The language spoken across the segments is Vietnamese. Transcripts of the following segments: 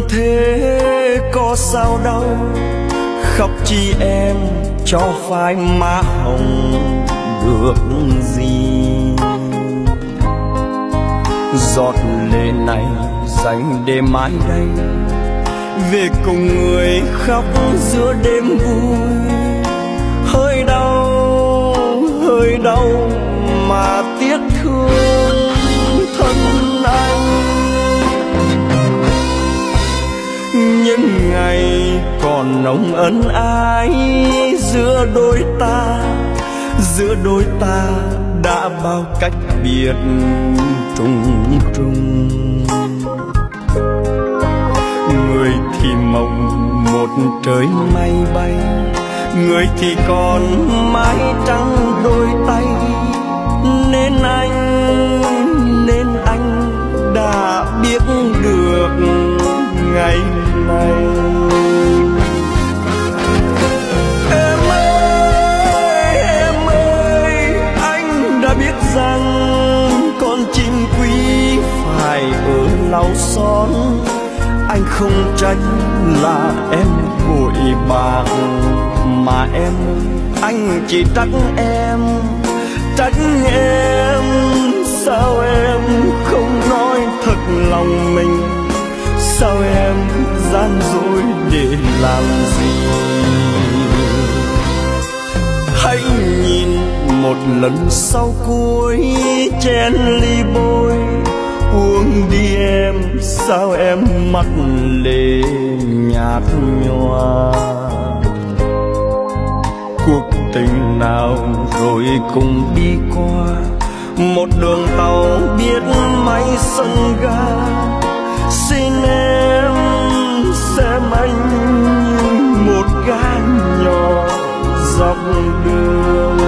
thế có sao đâu, khóc chi em cho phai má hồng được gì. Giọt lệ này dành để mãi đây, về cùng người khóc giữa đêm vui. Hơi đau mà tiếc thương thân anh. Những ngày còn nồng ân ái giữa đôi ta đã bao cách biệt trùng trùng. Người thì mộng một trời mây bay, người thì còn mái trắng đôi tay. Nên anh đã biết được ngày này. Em ơi, anh đã biết rằng con chim quý phải ở lau son. Anh không trách là em vội bạc, mà em anh chỉ trách em. Sao em không nói thật lòng mình, sao em gian dối để làm gì. Hãy nhìn một lần sau cuối chén ly bôi, uống đi em, sao em mắt lệ nhạt nhòa. Cuộc tình nào rồi cùng đi qua, một đường tàu biết máy sân ga. Xin em xem anh như một gã nhỏ dọc đường.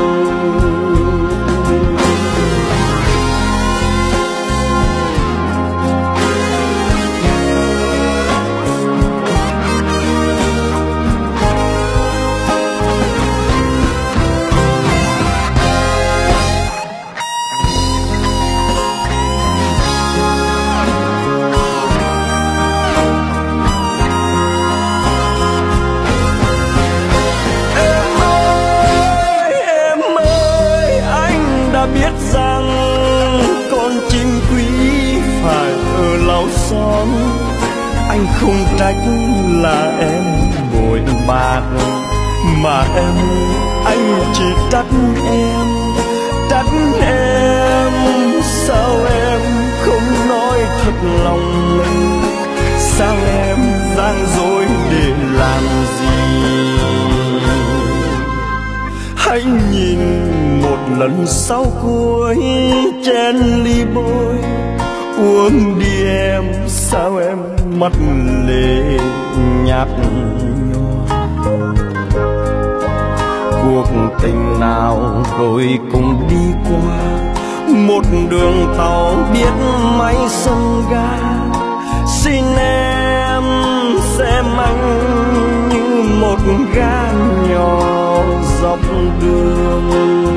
Anh không trách là em vội bạc, mà em anh chỉ trách em. Sao em không nói thật lòng mình, sao em gian dối để làm gì. Hãy nhìn một lần sau cuối chén ly bôi, uống đi em, sao em mắt lệ nhạt nhòa. Cuộc tình nào rồi cùng đi qua, một đường tàu biết máy sân ga. Xin em xem anh như một gã nhỏ dọc đường.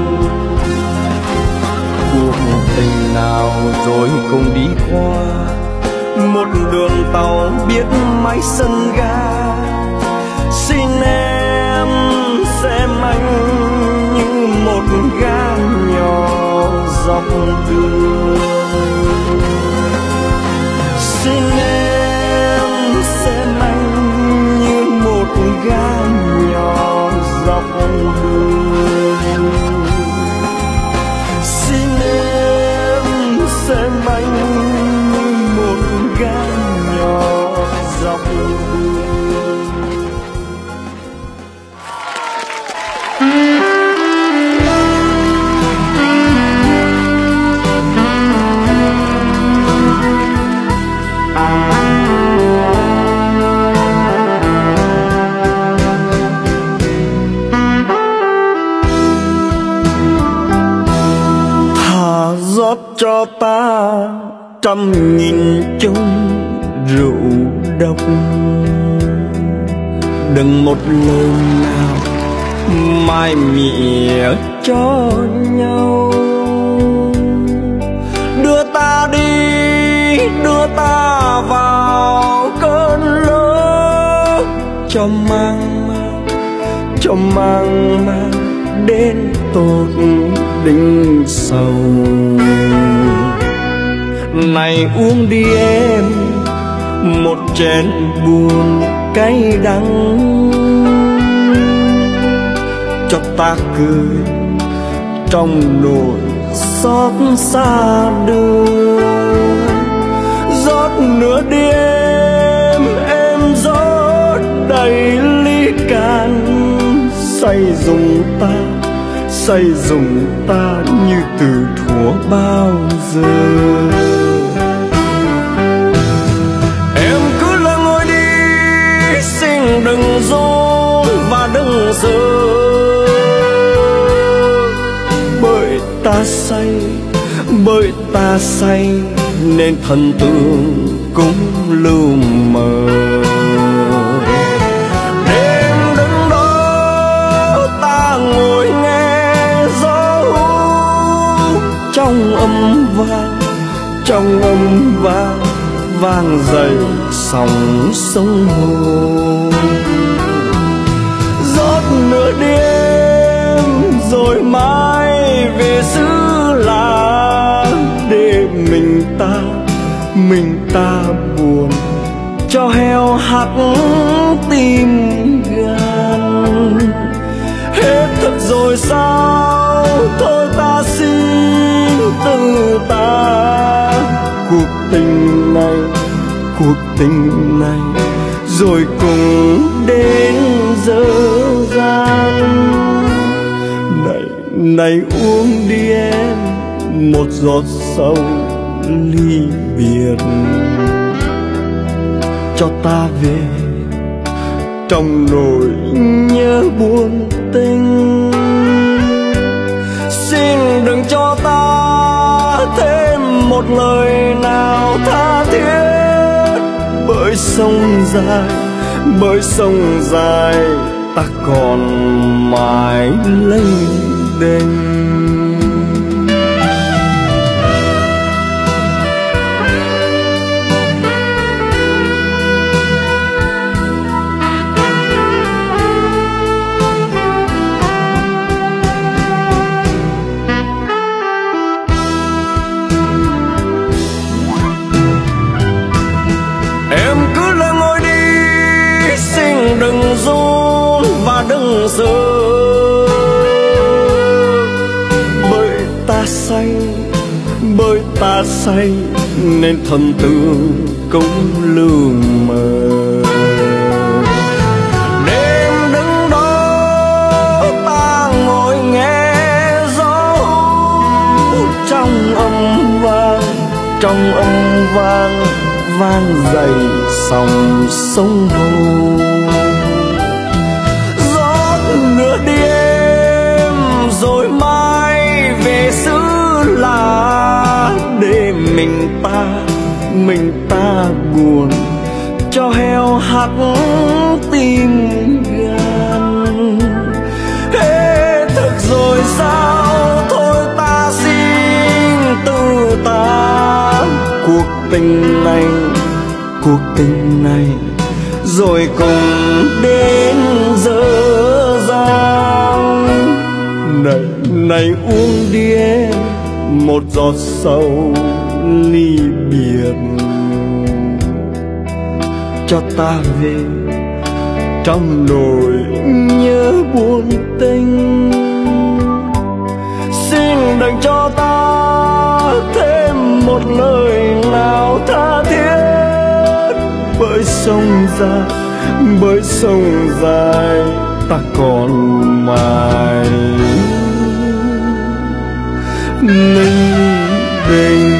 Cuộc tình nào rồi cùng đi qua, một đường tàu biết máy sân ga. Xin em xem anh như một gã nhỏ dọc đường. Xin em xem anh như một gã nhỏ dọc đường. Xin em xem anh như một gã nhỏ dọc đường. Cho ta trăm nghìn chung rượu độc, đừng một lời nào mai mỉa cho nhau. Đưa ta đi, đưa ta vào cơn cho mang mang đến tột đỉnh sầu. Này uống đi em một chén buồn cay đắng, cho ta cười trong nỗi xót xa đưa. Rót nửa đêm em rót đầy ly can, say dùng ta như từ thuở bao giờ. Em cứ lơ ngồi đi, xin đừng dối và đừng sợ, bởi ta say nên thần tượng cũng lưu mờ. Đêm đứng đó ta ngồi nghe gió hú trong âm vang vang dậy sóng sông hồ. Rót nửa đêm rồi mai về xứ lạ, để mình ta buồn cho heo hắt tim gan. Hết thật rồi sao, thôi ta xin từ ta cuộc tình này rồi cùng đến dở dang. Này uống đi em một giọt sầu ly biệt, cho ta về trong nỗi nhớ buồn tình. Xin đừng cho ta thêm một lời nào tha thiết, bởi sông dài ta còn mãi lênh đênh. Đừng run và đừng sợ, bởi ta say nên thần tượng cũng lưu mờ. Đêm đứng đó ta ngồi nghe gió trong âm vang vang dậy sóng sông hồ. Nửa đêm rồi mai về xứ lạ, để mình ta buồn cho heo hắt tim gan. Hết thực rồi sao, thôi ta xin từ ta cuộc tình này rồi cùng đến giờ. Này uống đi em một giọt sầu ly biệt, cho ta về trong nỗi nhớ buồn tình. Xin đừng cho ta thêm một lời nào tha thiết, bởi sông dài ta còn mãi lênh đênh.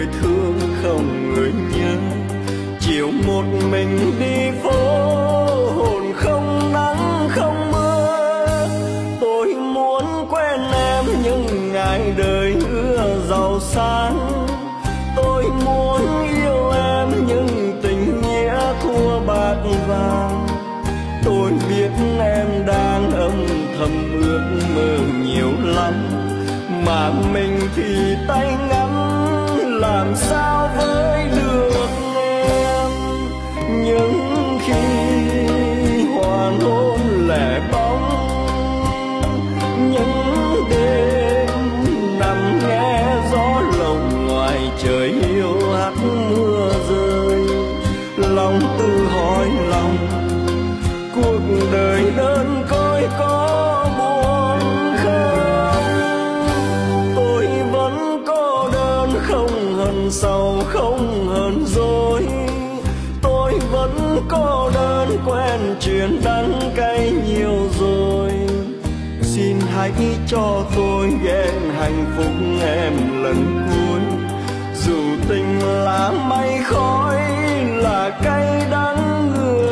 thương không người nhớ. Chiều một mình đi phố, hồn không nắng không mưa. Tôi muốn quen em những ngày đời ưa giàu sang. Tôi muốn yêu em nhưng tình nghĩa thua bạc vàng. Tôi biết em đang âm thầm ước mơ nhiều lắm, mà mình thì tay ngắn làm sao với được em. Những khi hoàng hôn lẻ bóng, những đêm nằm nghe gió lồng ngoài trời hiu hắt mưa rơi, lòng tự hỏi lòng cuộc đời đơn côi có buồn không. Tôi vẫn cô đơn không hận sầu không hờn dỗi. Tôi vẫn cô đơn quen chuyện đắng cay nhiều rồi. Xin hãy cho tôi ghé hạnh phúc em lần cuối. Dù tình là mây khói là cay đắng người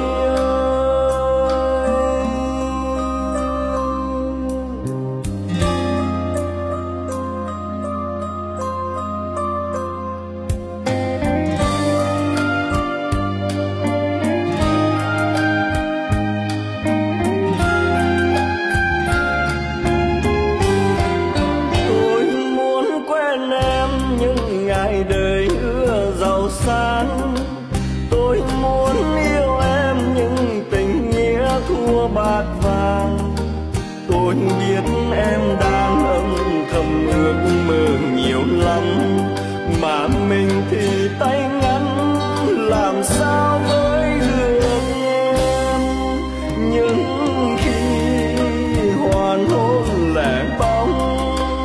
đời ưa giàu sang. Tôi muốn yêu em nhưng tình nghĩa thua bạc vàng. Tôi biết em đang âm thầm ước mơ nhiều lắm, mà mình thì tay ngắn làm sao với được em. Nhưng khi hoàn hôn lẻ bóng,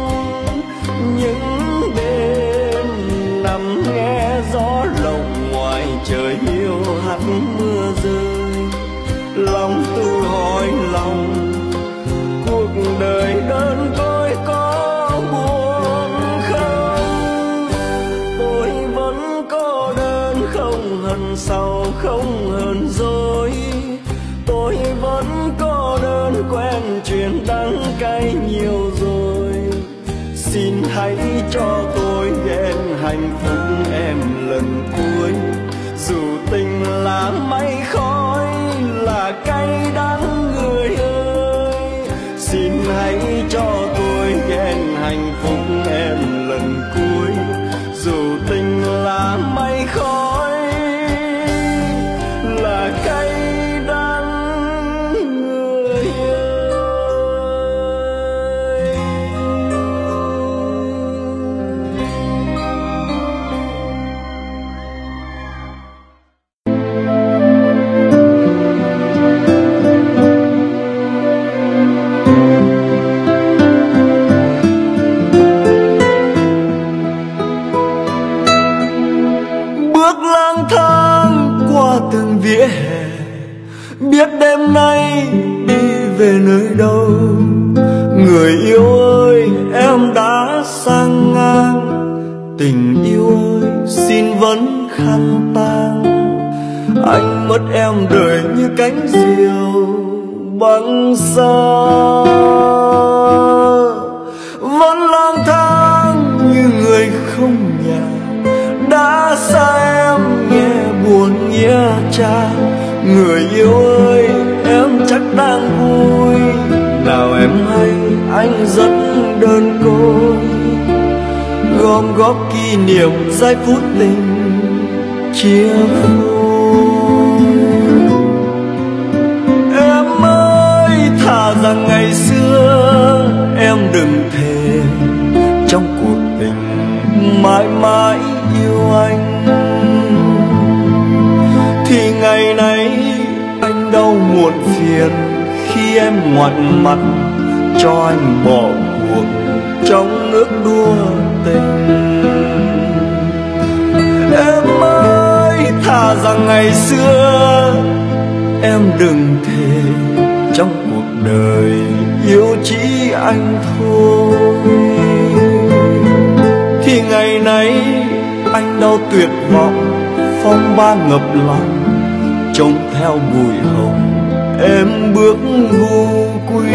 những đêm nằm nghe gió lồng ngoài trời hiu hắt mưa rơi, lòng tự hỏi lòng cuộc đời đơn côi có buồn không. Tôi vẫn cô đơn không hận sầu không hờn dỗi. Tôi vẫn cô đơn quen chuyện đắng cay nhiều rồi. Xin hãy cho tôi ghé hạnh phúc em lần cuối. Dù tình là mây khói là cay đắng người ơi. Xin hãy cho tôi ghé hạnh phúc em lần cuối. Dù tình là mây khói là cay đắng người ơi. Từng vỉa hè biết đêm nay đi về nơi đâu. Người yêu ơi em đã sang ngang, tình yêu ơi xin vẫn khăn tang. Anh mất em đời như cánh diều băng xa, vẫn lang thang như người không nhà. Đã xa em nghe buồn nghĩa cha. Người yêu ơi em chắc đang vui, nào em hay anh rất đơn côi. Gom góp kỷ niệm giây phút tình chia phôi. Em ơi thà rằng ngày xưa em đừng thề trong cuộc tình mãi mãi yêu anh, thì ngày nay anh đau muộn phiền khi em ngoặt mặt cho anh bỏ cuộc trong nước đua tình. Em ơi thà rằng ngày xưa em đừng thề trong cuộc đời yêu chỉ anh thôi, thì ngày nay anh đau tuyệt vọng, phong ba ngập lòng, trông theo bụi hồng em bước vô quy.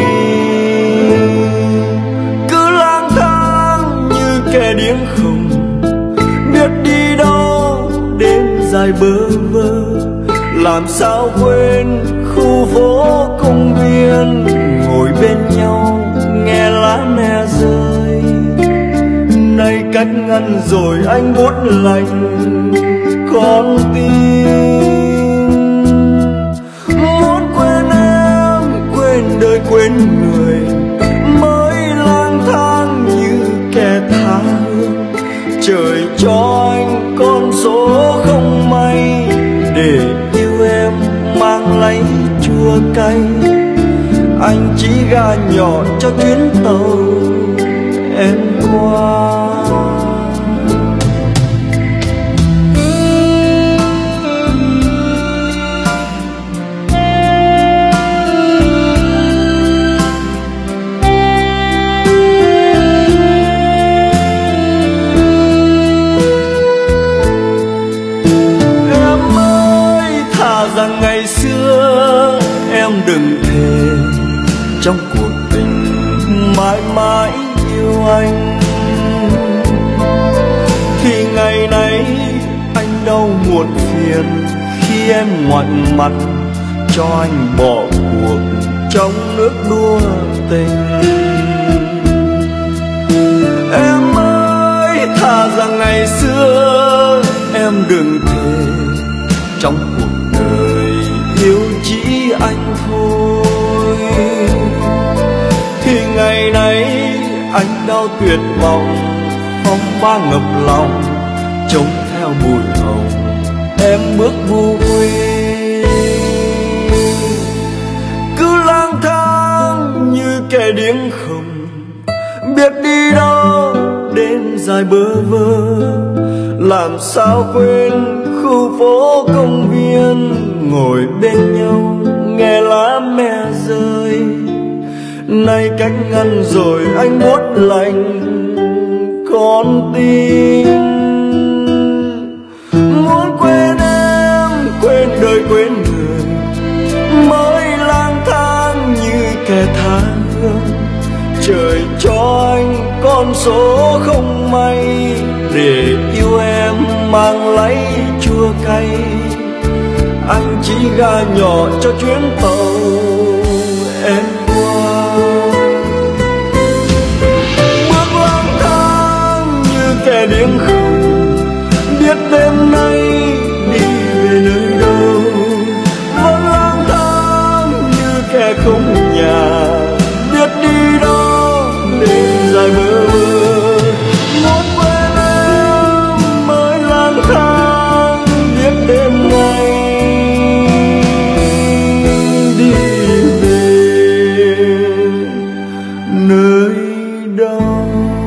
Cứ lang thang như kẻ điếc không biết đi đâu, đêm dài bơ vơ, làm sao quên khu phố công viên, ngồi bên nhau nghe lá me rơi. Nay cách ngăn rồi anh buốt lạnh con tim. Muốn quên em, quên đời quên người, mới lang thang như kẻ tha hương. Trời cho anh con số không may, để yêu em mang lấy chua cay. Anh chỉ gà nhỏ cho chuyến tàu em qua. Rằng ngày xưa em đừng thề trong cuộc tình mãi mãi yêu anh, thì ngày nay anh đau muộn phiền khi em ngoảnh mặt cho anh bỏ cuộc trong nước đua tình. Em ơi, thà rằng ngày xưa em đừng thề trong cuộc đời yêu chỉ anh thôi, thì ngày nay anh đau tuyệt vọng, phong ba ngập lòng, trông theo bụi hồng em bước vô quy. Cứ lang thang như kẻ điếc không biết đi đâu, đêm dài bơ vơ, làm sao quên khu phố công viên, ngồi bên nhau nghe lá me rơi. Nay cách ngăn rồi anh buốt lạnh con tim. Muốn quên em, quên đời quên người, mới lang thang như kẻ tha hương. Trời cho anh con số không may, để yêu em mang lấy chua cay. Anh chỉ gà nhỏ cho chuyến tàu em qua. Bước lang thang như kẻ điếc không biết đêm nay đi về nơi đâu, vẫn lang thang như kẻ không nhà biết đi đâu, đêm dài bơ vơ. Muốn quên em mới lang thang biết đêm nay đi về nơi đâu.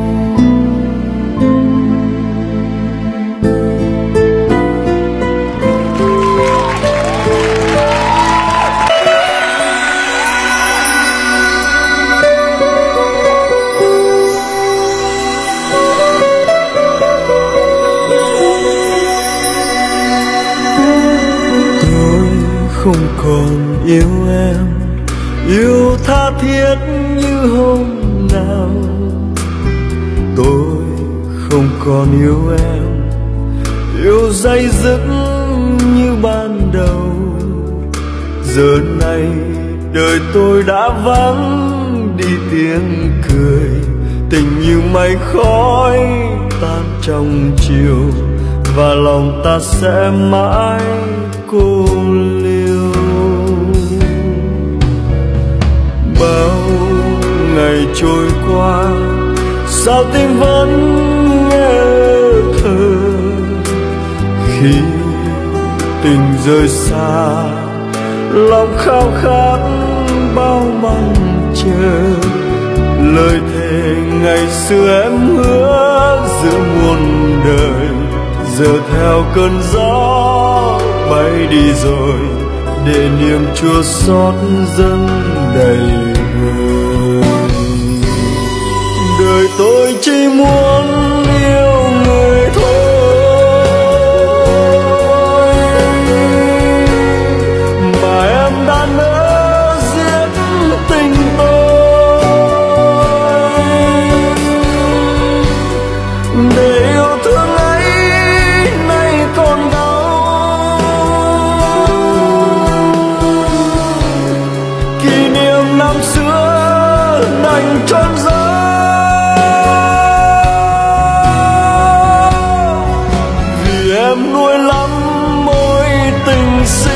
Không còn yêu em, yêu tha thiết như hôm nào. Tôi không còn yêu em, yêu day dứt như ban đầu. Giờ này đời tôi đã vắng đi tiếng cười, tình như mây khói tan trong chiều, và lòng ta sẽ mãi cô liêu. Bao ngày trôi qua, sao tim vẫn nghe thơ. Khi tình rời xa, lòng khao khát bao mong chờ. Lời thề ngày xưa em hứa giữa muôn đời, giờ theo cơn gió bay đi rồi, để niềm chua xót dâng đầy vơi. Đời tôi chỉ muốn yêu người thôi, si.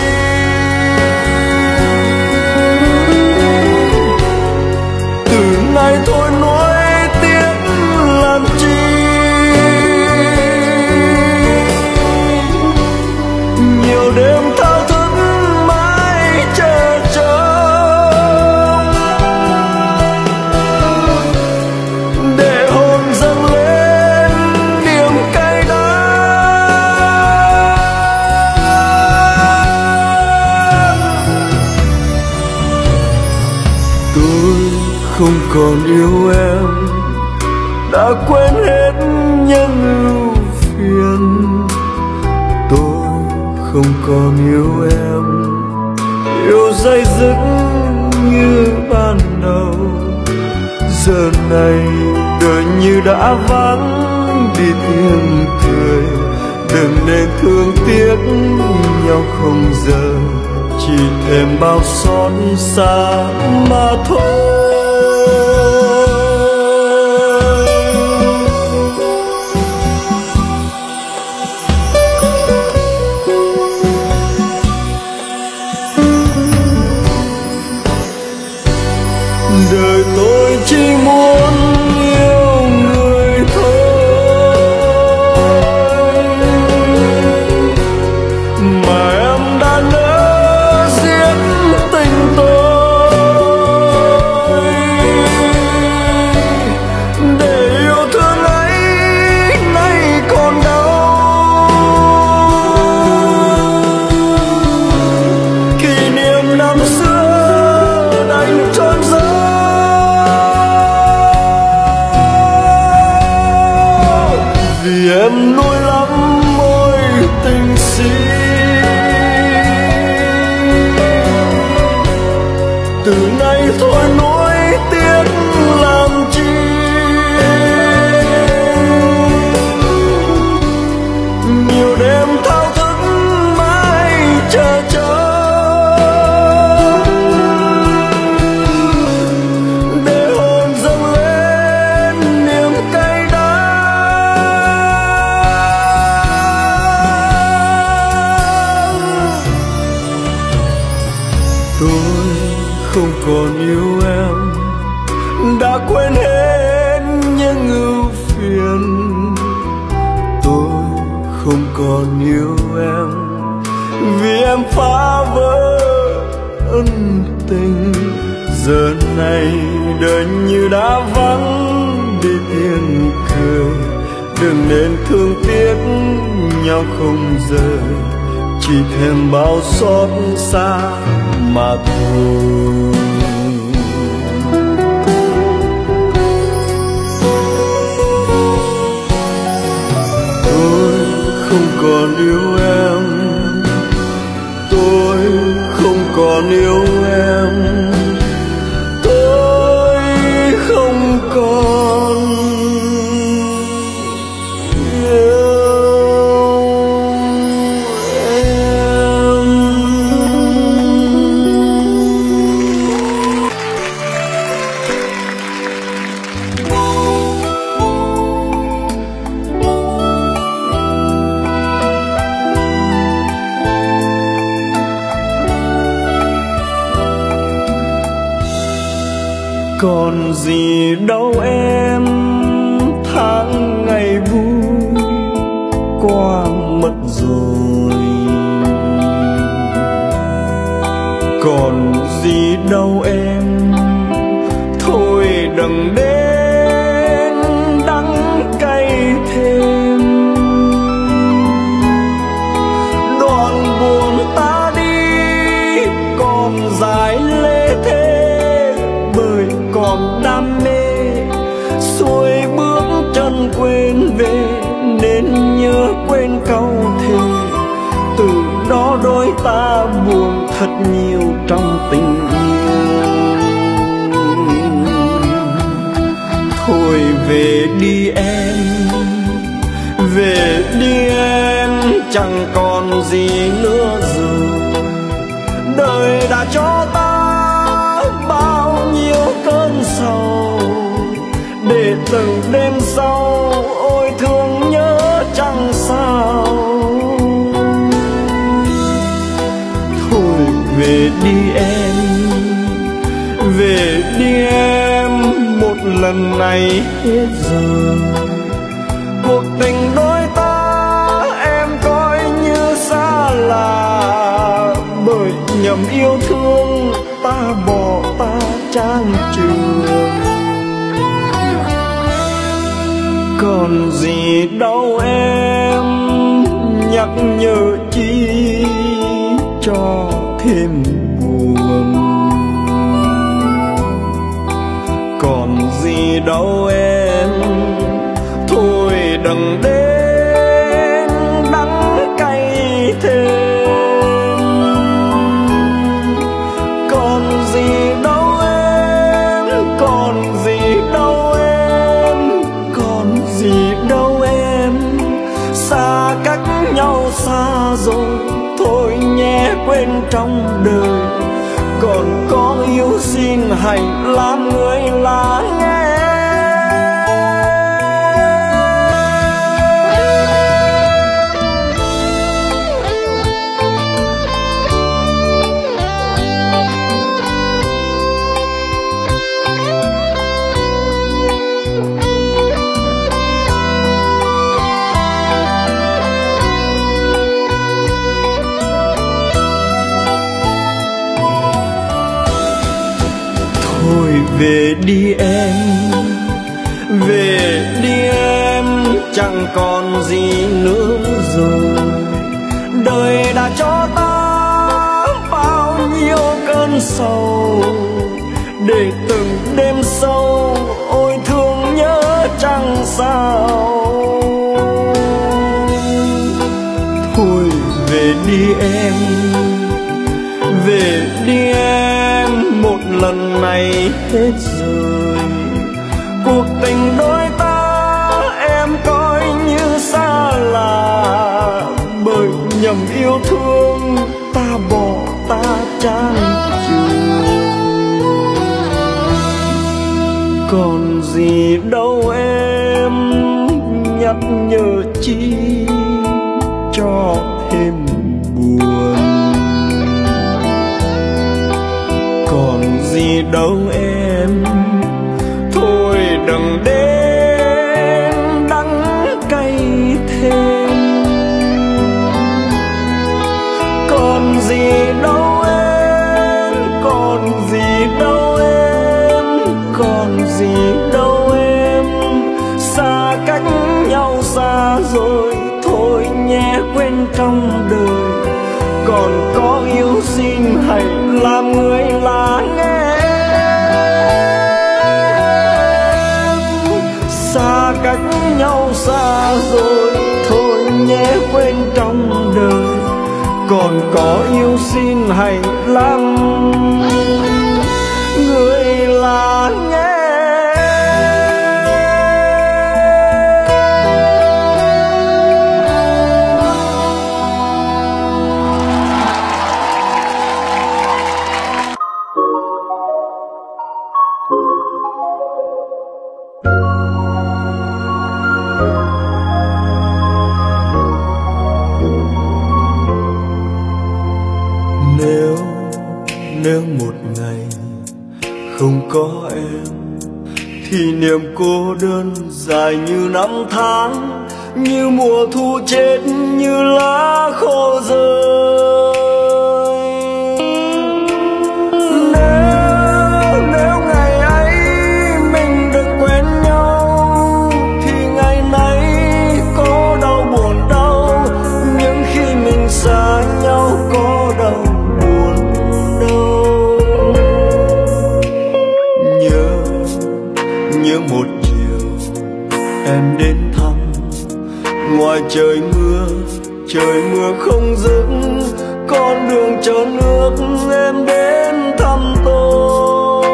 Từ nay thôi nuối tiếc làm chi, nhiều đêm thao thức mãi chờ trông, để hồn dâng lên niềm cay đắng. Tôi không còn yêu em, đã quên hết những ưu phiền. Tôi không còn yêu em, yêu dây dứt như ban đầu. Giờ này đời như đã vắng đi tiếng cười, đừng nên thương tiếc nhau không giờ, chỉ thêm bao xót xa mà thôi. Đời tôi chỉ muốn yêu người thôi, mà em đã nỡ giết tình tôi. Để yêu thương ấy nay còn đau, kỷ niệm năm xưa đành trôi dấu. Vì em nuối lắm mối tình si, từ nay thôi nuối tiếc làm chi. Nhiều đêm thao thức mãi chờ trông, để hồn dâng lên niềm cay đắng. Tôi không còn yêu em, đã quên hết những ưu phiền. Tôi không còn yêu em, vì em phá vỡ ân tình. Giờ này đời như đã vắng đi tiếng cười, đừng nên thương tiếc nhau không rời, chỉ thêm bao xót xa mà thôi. Tôi không còn yêu em, tôi không còn yêu em, tôi không còn yêu em. Còn gì đâu em, tháng ngày vui qua mất rồi. Còn gì đâu em, thôi đừng đến đắng cay thêm. Đoạn buồn ta đi còn dài lê thế, bởi còn đam mê xuôi bước chân quên về, nên nhớ quên câu thề. Từ đó đôi ta buồn thật nhiều trong tình yêu. Thôi về đi em, về đi em, chẳng còn gì nữa rồi. Đời đã cho ta bao nhiêu cơn sầu, để từng đêm sau ôi thương nhớ chẳng sao. đi em, về đi em, một lần này hết rồi. Cuộc tình đôi ta em coi như xa lạ, bởi nhầm yêu thương ta bỏ ta trang trường. Còn gì đâu em, nhắc nhở chi cho thêm buồn. Còn gì đâu em, thôi đừng đến đắng cay thêm. Còn gì đâu em, còn gì đâu em, còn gì đâu em, xa cách nhau xa rồi, thôi nhé quên trong đời. Còn có yêu xin hãy làm người lắng nghe. Thôi về đi em, về đi em, chẳng còn gì nữa rồi. Đời đã cho ta bao nhiêu cơn sầu, để từng đêm sâu ôi thương nhớ chẳng sao. Thôi về đi em, về đi em, một lần này hết rồi. Cuộc tình đôi ta em coi như xa lạ, bởi nhầm yêu thương ta bỏ ta trang trường. Còn gì đâu em, nhắc nhở chi cho thêm buồn. Còn gì đâu em, thôi đừng đến đắng cay thêm. Còn gì đâu em, còn gì đâu em, còn gì đâu em, xa cách nhau xa rồi, thôi nhé quên trong đời. Còn có yêu xin hãy làm người lắng nghe. Xa cách nhau xa rồi, thôi nhé quên trong đời. Còn có yêu xin hãy làm người lắng nghe. Nếu một ngày không có em, thì niềm cô đơn dài như năm tháng, như mùa thu chết, như lá khô rơi. Nếu ngày ấy mình được quen nhau, thì ngày nay có đau buồn đâu. Nhưng khi mình xa nhau có đau như một chiều em đến thăm. Ngoài trời mưa không dứt, con đường trơn nước em đến thăm tôi.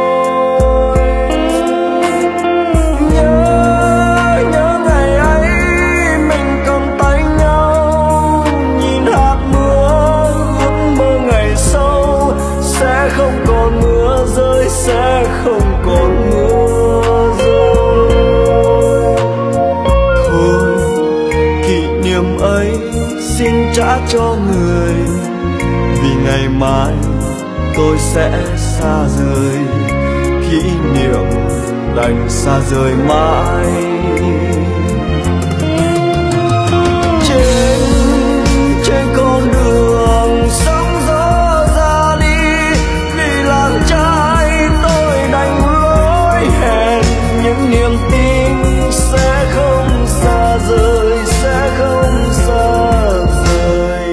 Nhớ ngày ấy mình cầm tay nhau, nhìn hạt mưa ước mơ ngày sau sẽ không còn mưa rơi, sẽ không còn mưa. Ấy xin trả cho người, vì ngày mai tôi sẽ xa rời, kỷ niệm đành xa rời mãi. Trên con đường sóng gió ra đi, vì làng trai tôi đành lối hẹn những niềm tin sẽ không xa rời, sẽ không xa rời.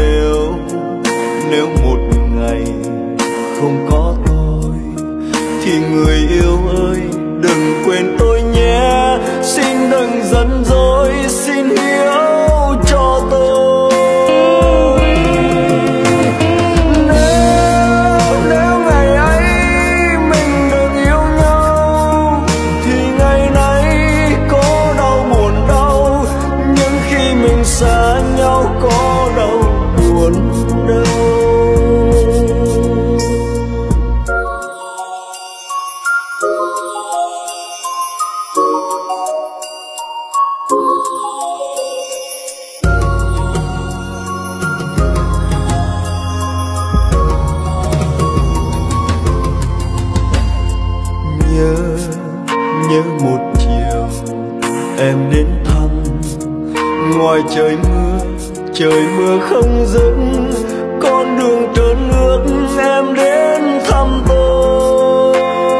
Nếu một ngày không có tôi thì người yêu ơi đừng quên tôi nhé, xin đừng giận dỗi, xin hiểu cho tôi. Nếu ngày ấy mình được yêu nhau thì ngày nay có đau buồn đâu, nhưng khi mình xa nhau có đau buồn đâu. Nhớ một chiều em đến thăm, ngoài trời mưa không dứt, con đường trơn nước em đến thăm tôi.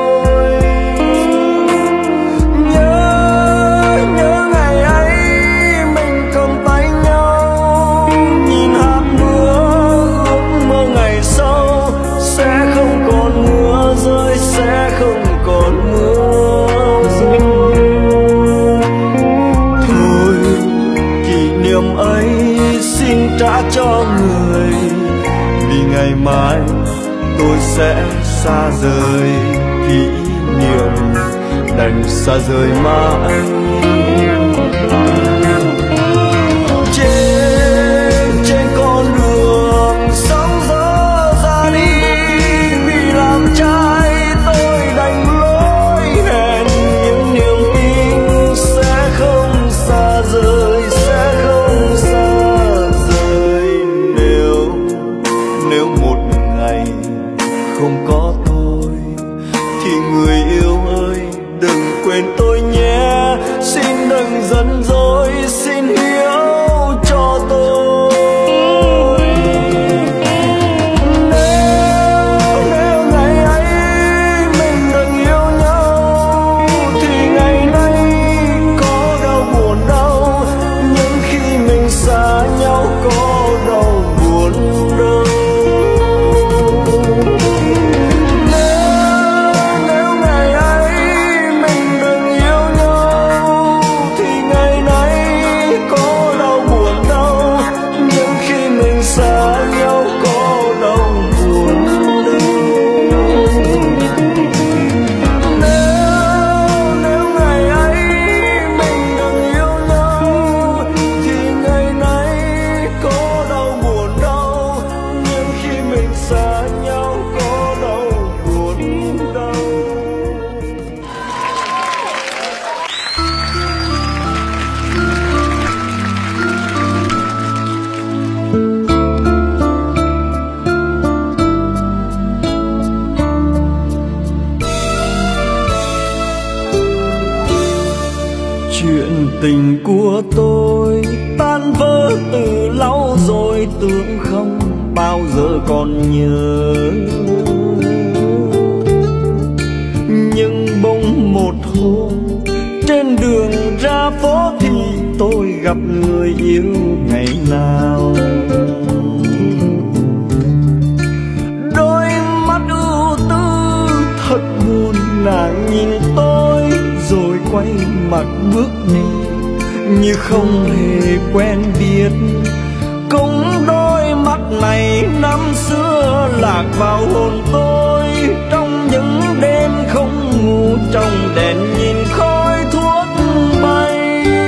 Nhớ ngày ấy mình cầm tay nhau, nhìn hạt mưa ước mơ ngày sau sẽ không còn mưa rơi, sẽ không còn mưa rơi. Thôi kỷ niệm ấy xin trả cho người, vì ngày mai tôi sẽ xa rời, kỷ niệm đành xa rời mãi. Trên con đường sóng gió ra đi, vì làm trai tôi đành lối hẹn những niềm tin sẽ không xa rời, sẽ không xa rời. Nếu một ngày không có tôi thì người yêu ơi đừng quên tôi nhé, xin đừng giận dỗi, xin hiểu cho tôi. Nếu ngày ấy mình đừng yêu nhau thì ngày nay có đau buồn đâu, nhưng khi mình xa nhau có đau buồn đâu. Nếu ngày ấy mình đừng yêu nhau thì ngày nay có đau buồn đâu, nhưng khi mình xa nhau có đau buồn đâu. Nếu ngày ấy mình đừng yêu nhau thì ngày nay có đau buồn đâu, nhưng khi mình xa nhau có đau buồn đâu. Chuyện tình của tôi tan vỡ từ lâu rồi, tưởng không bao giờ còn nhớ. Nhưng bỗng một hôm trên đường ra phố thì tôi gặp người yêu ngày nào. Đôi mắt ưu tư thật buồn, nàng nhìn tôi rồi quay mặt bước đi như không hề quen biết. Cũng đôi mắt này năm xưa lạc vào hồn tôi, trong những đêm không ngủ, trong đèn nhìn khói thuốc bay.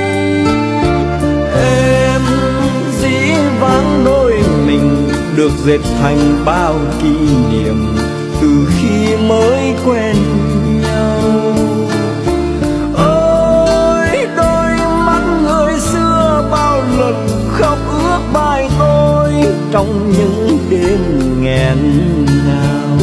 Em dĩ vãng đôi mình được dệt thành bao kỷ niệm từ khi mới quen nhau. Ôi đôi mắt người xưa bao lần khóc ướt vai tôi trong những đêm nghẹn ngào.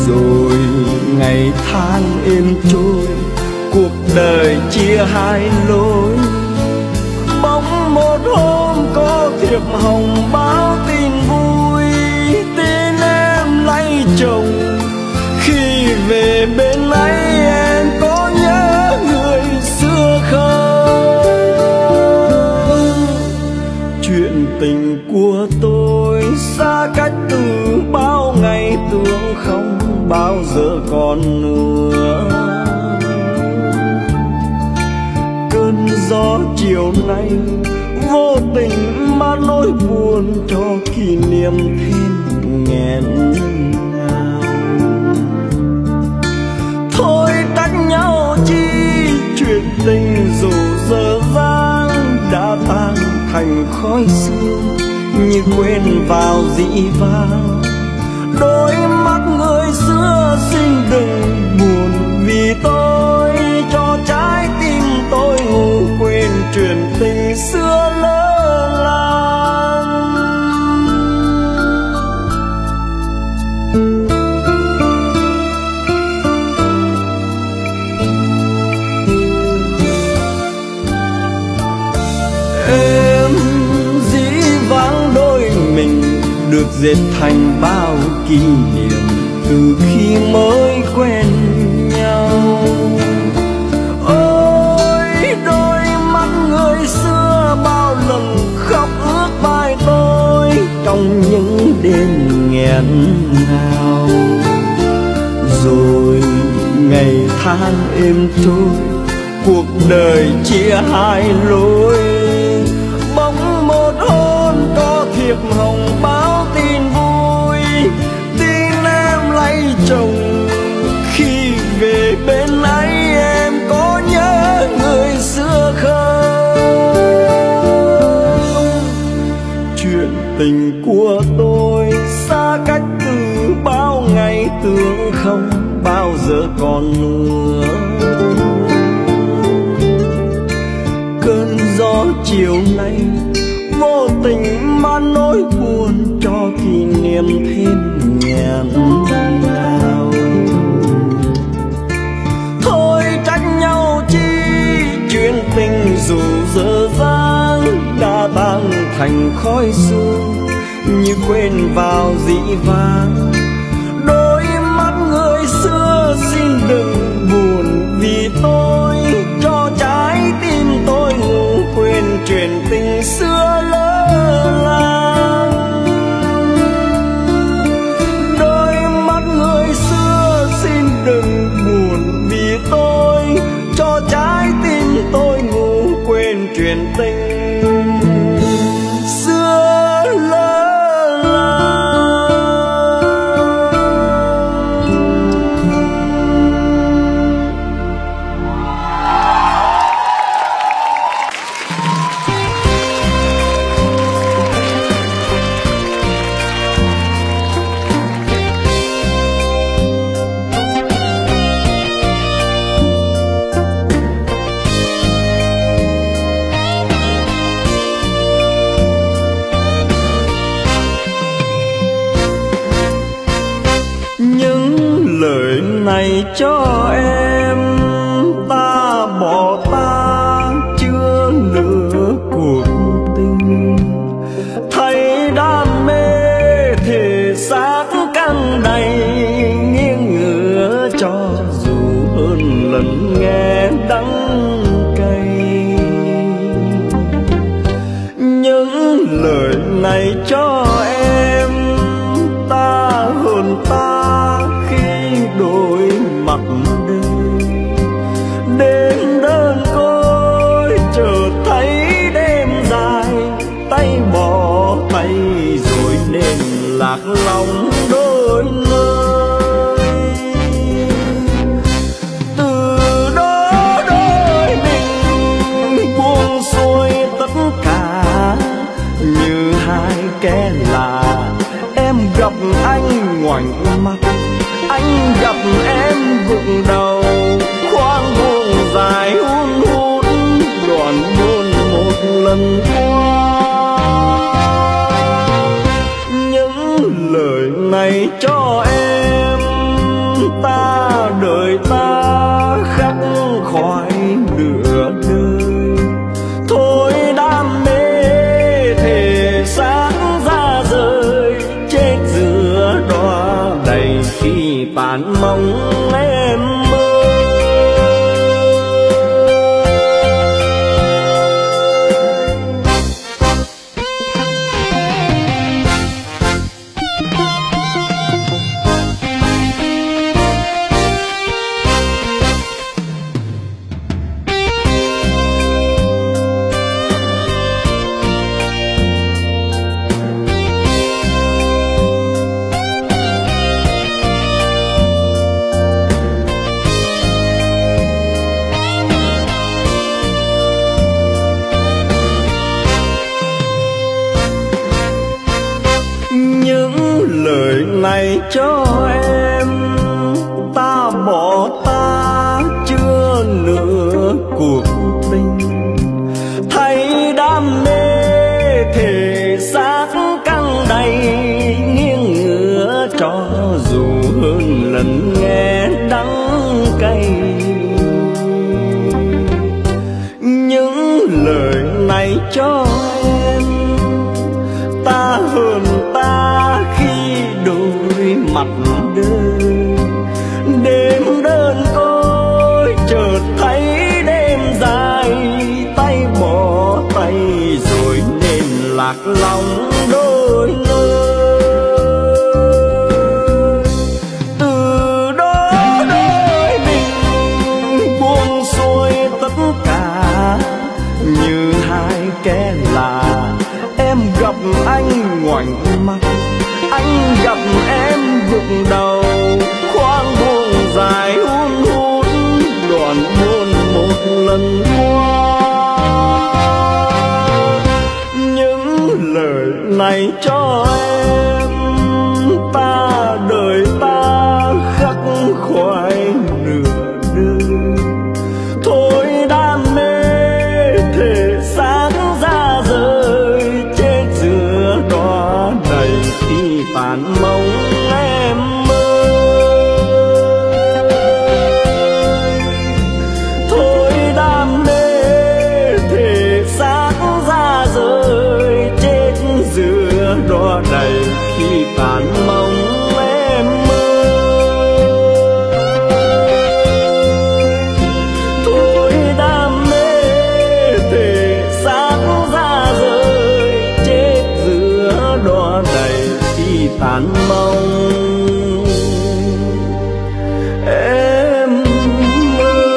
Rồi ngày tháng êm trôi, cuộc đời chia hai lối. Bỗng một hôm có thiệp hồng báo tin vui, tin em lấy chồng. Khi về bên ấy em có nhớ người xưa không? Chuyện tình của tôi xa cách từ bao ngày, tưởng không bao giờ còn nữa. Cơn gió chiều nay vô tình mà nỗi buồn cho kỷ niệm thêm nghẹn ngào. Thôi trách nhau chi, chuyện tình dù dở dang đã tan thành khói sương như quên vào dĩ vãng. Đôi mắt người xưa xin đừng buồn vì tôi, cho trái tim tôi ngủ quên chuyện tình xưa lỡ làng. Em dĩ vãng đôi mình được dệt thành bao kỷ niệm từ khi mới quen nhau. Ôi đôi mắt người xưa bao lần khóc ướt vai tôi trong những đêm nghẹn ngào. Rồi ngày tháng êm trôi, cuộc đời chia hai lối. Bỗng một hôm có thiệp hồng báo tin vui, tin em lấy chồng. Khi về bên ấy em có nhớ người xưa không? Chuyện tình của tôi xa cách từ bao ngày, tưởng không bao giờ còn nữa. Cơn gió chiều nay vô tình mà nỗi buồn cho kỷ niệm thêm nghẹn ngào. Thôi trách nhau chi, chuyện tình dù dở dang đã tan thành khói sương như quên vào dĩ vãng. Đôi mắt người xưa xin đừng buồn vì tôi, cho trái tim tôi ngủ quên chuyện tình xưa lỡ làng. Đôi mắt người xưa xin đừng buồn vì tôi, cho trái tim tôi ngủ quên chuyện tình xưa lỡ làng. Này cho em ta bỏ ta chưa nửa cuộc tình, thấy đam mê thể xác căng đầy nghiêng ngửa cho dù hơn lần nghe đắng cay. Những lời này cho em ta hơn ta đổi mặt đời. Đêm đơn côi chợt thấy đêm dài, tay bỏ tay rồi nên lạc lòng đôi nơi. Từ đó đôi mình buông xuôi tất cả như hai kẻ lạ. Em gặp anh ngoảnh mắt, anh gặp em gục đầu, khoang buông dài hun hút đoạn buồn một lần qua. Những lời này cho em phản mong em ơi. Này cho em, ta bỏ ta chưa nửa cuộc tình, thấy đam mê thể xác căng đầy, nghiêng ngửa cho dù hơn lần nghe đắng cay. Những lời này cho em, ta hơn ta khi đôi mặt đơn. Đêm đơn côi chợt thấy đêm dài, tay bỏ tay rồi nên lạc lòng đôi nơi. Từ đó đôi mình buông xuôi tất cả, như hai kẻ lạ. Em gặp anh ngoảnh mặt, anh gặp em gục đầu, khoang buông dài hun hút đoạn buồn một lần qua. Những lời này cho em, ta đời ta khắc khoải nửa đêm. Thôi đam mê thể xác ra rời, chết giữa đóa đầy khi phản mong em ơi. Thôi đam mê thể xác ra rời, chết giữa đóa đầy khi phản mong em ơi. Thôi đam mê thể xác ra rời, chết giữa đóa đầy khi phản mong em ơi.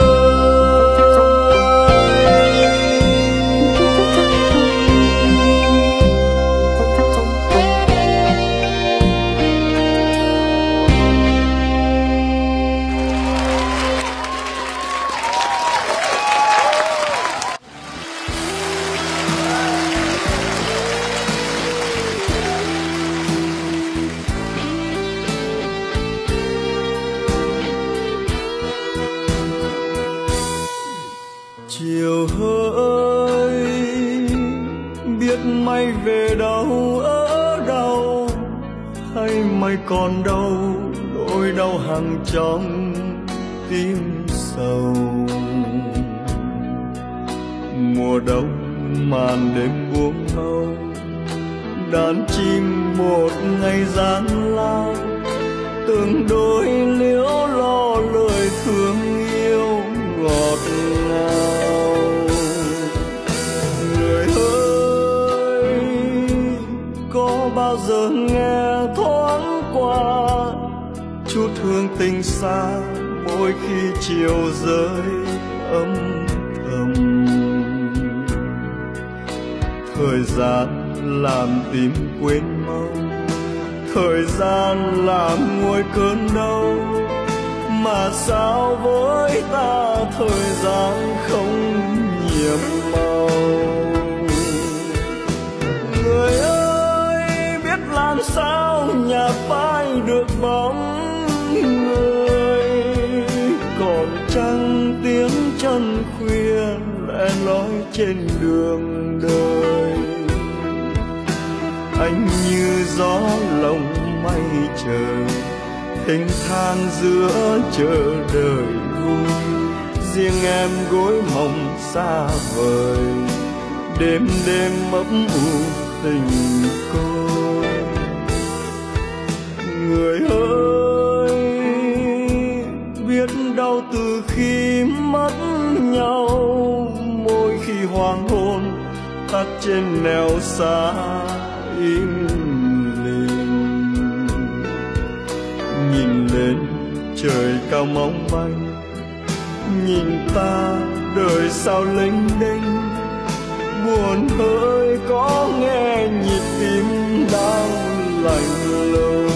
Chiều hỡi biết mày về đâu ở đâu, hay mày còn đâu nỗi đau hàng trong tim sầu. Mùa đông màn đêm buông hâu, đàn chim một ngày gian lao, từng đôi liễu lo lời thương yêu ngọt ngào. Người ơi, có bao giờ nghe thoáng qua chút hương tình xa mỗi khi chiều rơi âm thầm. Thời gian làm tim quên mau, thời gian làm nguôi cơn đau, mà sao với ta thời gian không nhiệm màu. Người ơi biết làm sao nhạt phai được bóng người, còn trăng tiếng chân khuya lẻ loi trên đường đời. Anh như gió lồng mây trời, thênh thang giữa chờ đời vui. Riêng em gối mộng xa vời, đêm đêm ấm u tình côi. Người ơi trên nẻo xa im lìm. Nhìn lên trời cao mong manh, nhìn ta đời sao lênh đênh, buồn hơi có nghe nhịp tim đang lạnh lùng.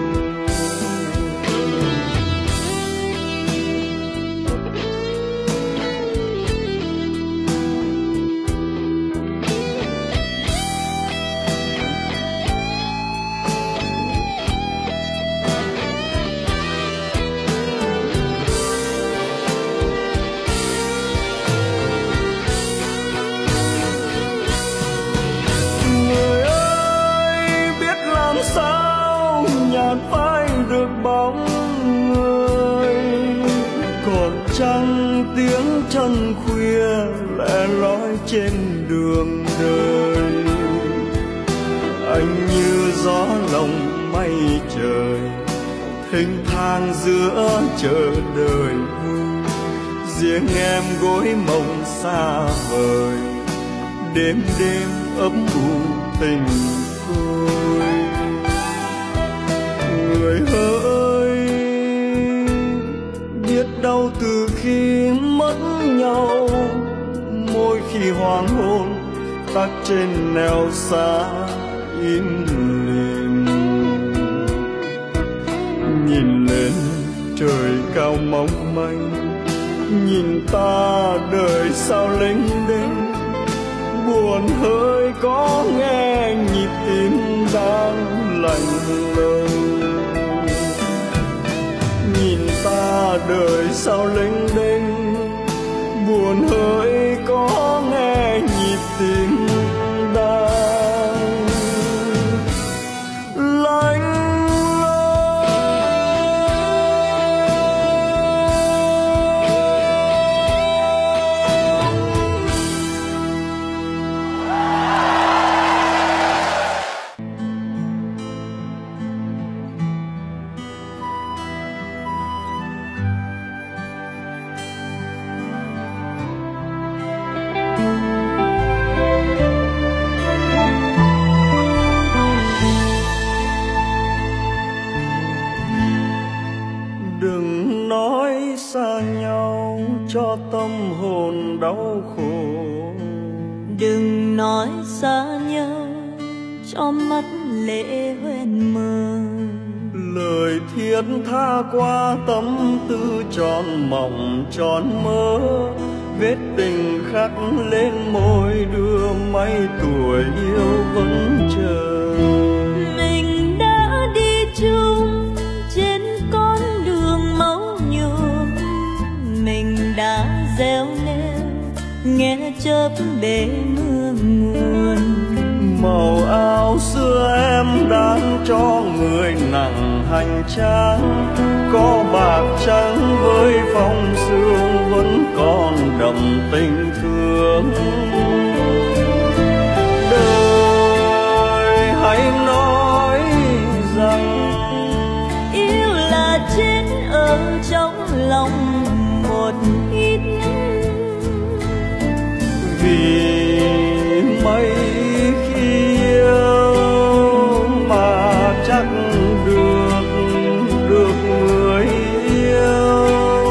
Phải được bóng người, còn chẳng tiếng chân khuya lẻ loi trên đường đời. Anh như gió lồng mây trời, thênh thang giữa chờ đời vui. Riêng em gối mộng xa vời, đêm đêm ấm u tình côi. Người ơi, biết đâu từ khi mất nhau, mỗi khi hoàng hôn tắt trên nẻo xa im lìm. Nhìn lên trời cao mong manh, nhìn ta đời sao lênh đênh, buồn hơi có nghe nhịp tim đang lạnh lùng. Nhìn ta đời sao lênh đênh, buồn hơi có nghe nhịp tim đang lạnh cho tâm hồn đau khổ. Đừng nói xa nhau cho mắt lệ hoen mờ. Lời thiết tha qua tâm tư tròn mộng tròn mơ, vết tình khắc lên môi đưa mấy tuổi yêu vẫn chờ. Mình đã đi chung trên con đường máu nhuộm, mình đã gieo neo nghe chớp bể mưa nguồn. Màu áo xưa em đang cho người nặng hành trang, có bạc trắng với phong sương vẫn còn đậm tình thương. Đời hãy nói rằng yêu là chết ở trong lòng một ít, vì mấy khi yêu mà chắc được người yêu.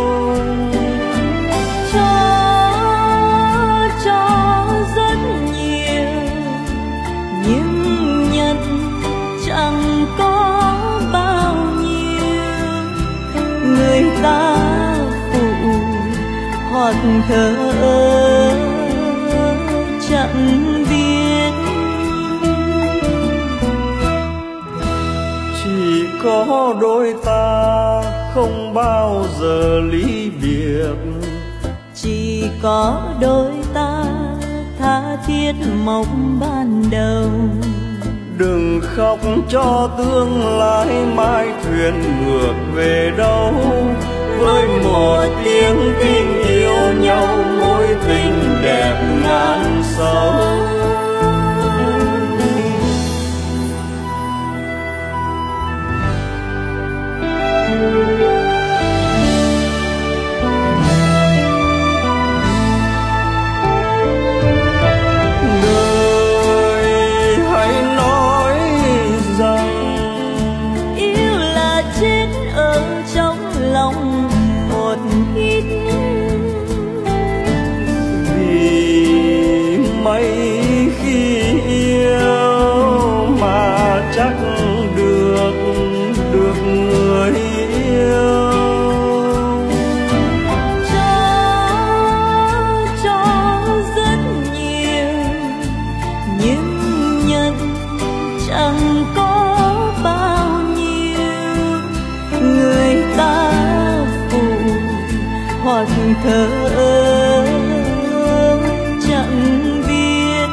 Cho rất nhiều nhưng nhận chẳng có bao nhiêu. Người ta phụ hoặc thờ ơ chẳng biết, chỉ có đôi ta không bao giờ ly biệt, chỉ có đôi ta tha thiết mộng ban đầu. Đừng khóc cho tương lai mai thuyền ngược về đâu, với một tiếng tin yêu nhau mối tình đẹp ngàn sâu. thờ ơ chẳng biết.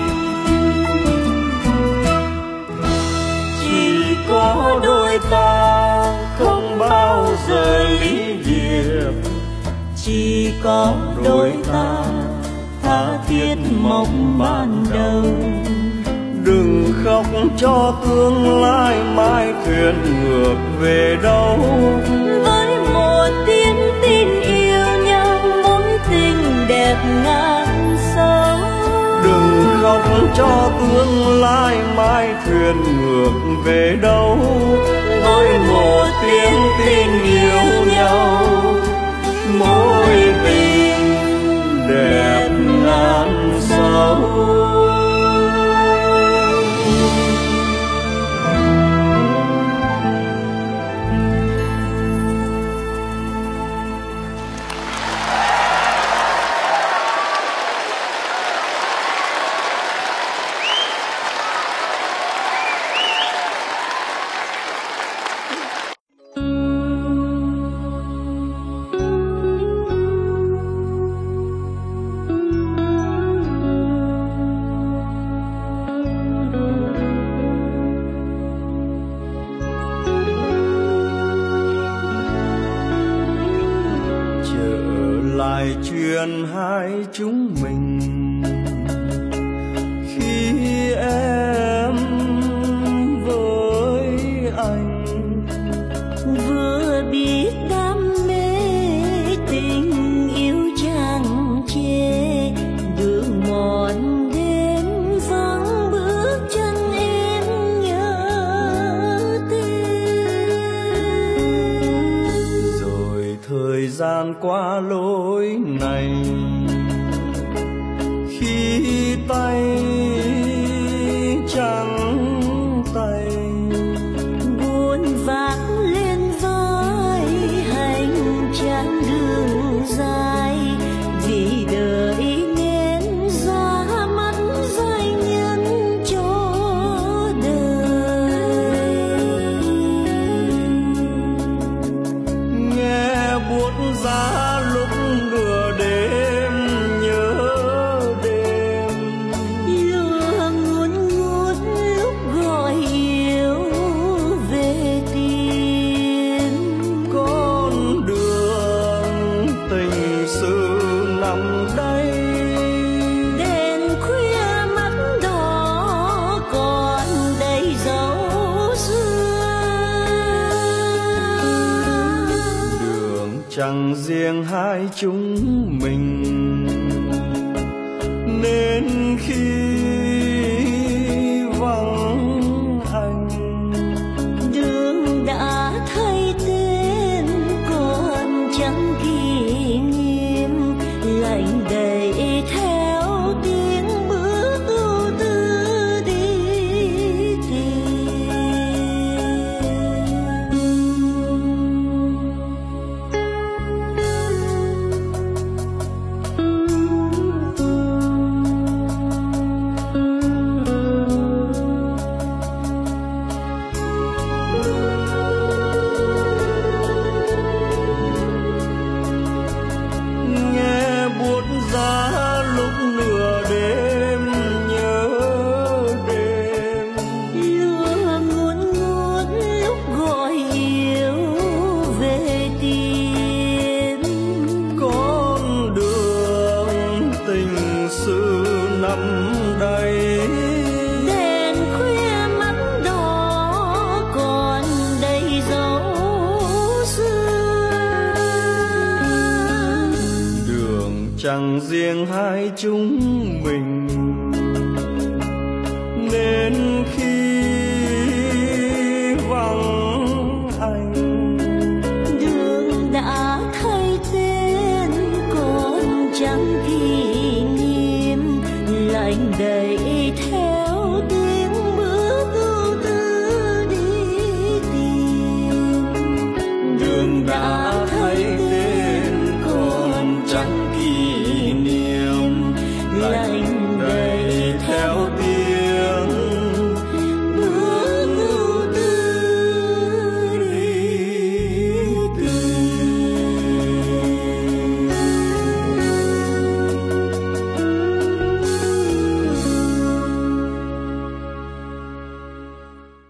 Chỉ có đôi ta không bao giờ ly biệt, chỉ có đôi ta tha thiết mộng ban đầu. Đừng khóc cho tương lai mai thuyền ngược về đâu. Với một tiếng tin yêu nhau mối tình đẹp ngàn sâu. Đừng khóc cho tương lai mai thuyền ngược về đâu. Với một tiếng tin yêu nhau mối tình đẹp ngàn sâu. Chuyện hai chúng mình khi em với anh vừa biết đam mê tình yêu chẳng chê. Đường mòn đêm vắng bước chân em nhớ tên. rồi thời gian qua lối này khi tay trắng tay buồn vác lên vai hành trang đường dài. Vì đời nên ra mắt giai nhân cho đời. nghe buốt giá lúc nửa đêm nhớ đêm. Lửa ngùn ngút lúc gọi yêu về tìm. Con đường tình sự nằm đây. Đèn khuya mắt đỏ còn đầy dấu xưa. Đường chẳng riêng hai chúng mình nên khi vắng anh Đường đã thay tên còn chẳng kỷ niệm. Lạnh đầy theo tiếng bước ưu tư đi nghe buốt giá lúc nửa đêm nhớ đêm. Lửa ngùn ngút lúc gọi yêu về tìm. Con đường tình sự nằm đây. Đèn khuya mắt đỏ còn đầy dấu xưa. Đường chẳng riêng hai chúng mình nên khi